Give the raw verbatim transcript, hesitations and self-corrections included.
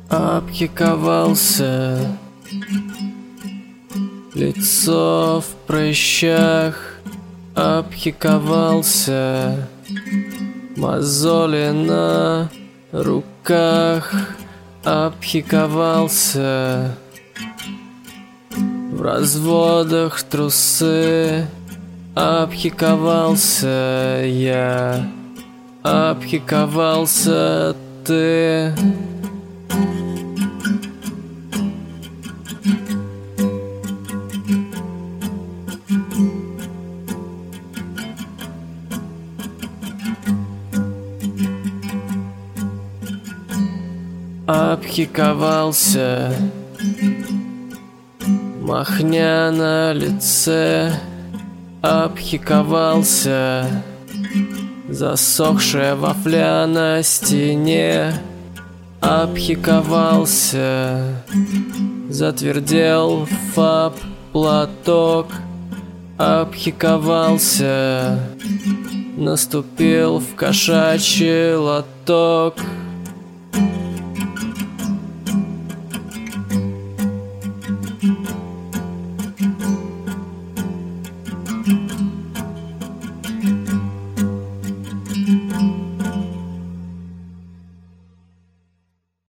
Обхиковался, лицо в прыщах, обхиковался, мозоли на руках, обхиковался, в разводах трусы, обхиковался я, обхиковался ты. Обхиковался, махня на лице, обхиковался, засохшая вафля на стене, обхиковался, затвердел фаб-платок, обхиковался, наступил в кошачий лоток. Thank you.